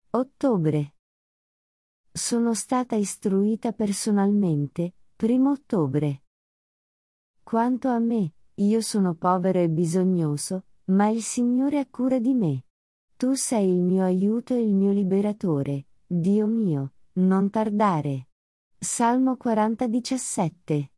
Ottobre. Sono stata istruita personalmente, 1 ottobre. Quanto a me, io sono povero e bisognoso, ma il Signore ha cura di me. Tu sei il mio aiuto e il mio liberatore, Dio mio, non tardare. Salmo 40:17.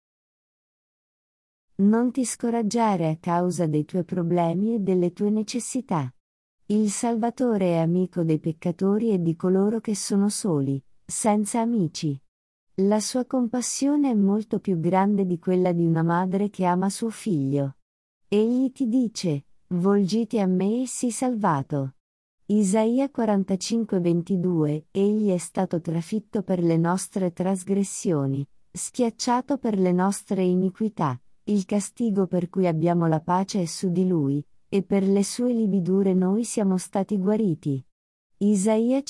Non ti scoraggiare a causa dei tuoi problemi e delle tue necessità. Il Salvatore è amico dei peccatori e di coloro che sono soli, senza amici. La sua compassione è molto più grande di quella di una madre che ama suo figlio. Egli ti dice: volgiti a me e sii salvato. Isaia 45:22. Egli è stato trafitto per le nostre trasgressioni, schiacciato per le nostre iniquità, il castigo per cui abbiamo la pace è su di lui, e per le sue lividure noi siamo stati guariti. Isaia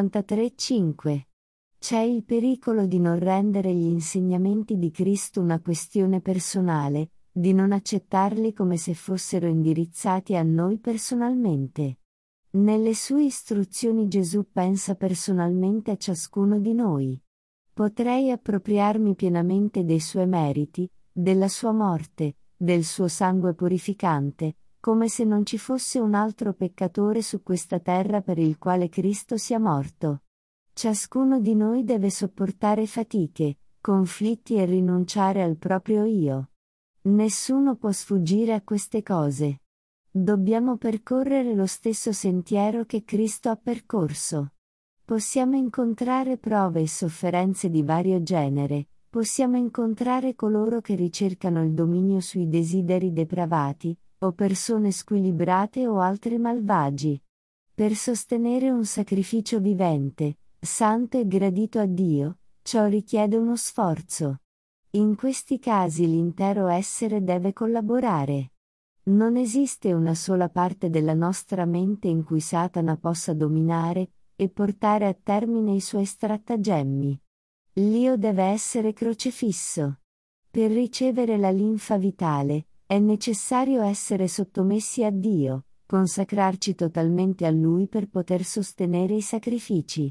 53:5. C'è il pericolo di non rendere gli insegnamenti di Cristo una questione personale, di non accettarli come se fossero indirizzati a noi personalmente. Nelle sue istruzioni Gesù pensa personalmente a ciascuno di noi. Potrei appropriarmi pienamente dei suoi meriti, della sua morte, del suo sangue purificante, come se non ci fosse un altro peccatore su questa terra per il quale Cristo sia morto. Ciascuno di noi deve sopportare fatiche, conflitti e rinunciare al proprio io. Nessuno può sfuggire a queste cose. Dobbiamo percorrere lo stesso sentiero che Cristo ha percorso. Possiamo incontrare prove e sofferenze di vario genere, possiamo incontrare coloro che ricercano il dominio sui desideri depravati, o persone squilibrate o altri malvagi. Per sostenere un sacrificio vivente, santo e gradito a Dio, ciò richiede uno sforzo. In questi casi l'intero essere deve collaborare. Non esiste una sola parte della nostra mente in cui Satana possa dominare e portare a termine i suoi stratagemmi. L'io deve essere crocefisso. Per ricevere la linfa vitale, è necessario essere sottomessi a Dio, consacrarci totalmente a Lui per poter sostenere i sacrifici.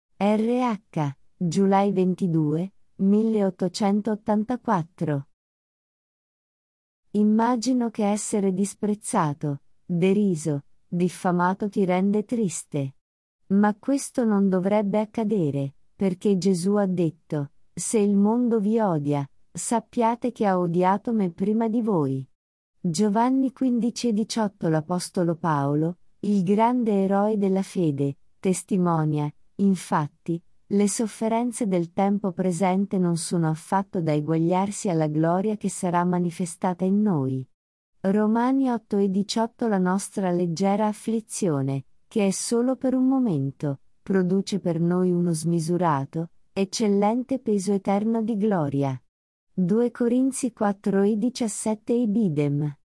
RH, July 22, 1884. Immagino che essere disprezzato, deriso, diffamato ti rende triste. Ma questo non dovrebbe accadere, perché Gesù ha detto: se il mondo vi odia, sappiate che ha odiato me prima di voi. Giovanni 15:18. L'Apostolo Paolo, il grande eroe della fede, testimonia, infatti, le sofferenze del tempo presente non sono affatto da eguagliarsi alla gloria che sarà manifestata in noi. Romani 8:18. La nostra leggera afflizione, che è solo per un momento, produce per noi uno smisurato, eccellente peso eterno di gloria. 2 Corinzi 4:17 Ibidem.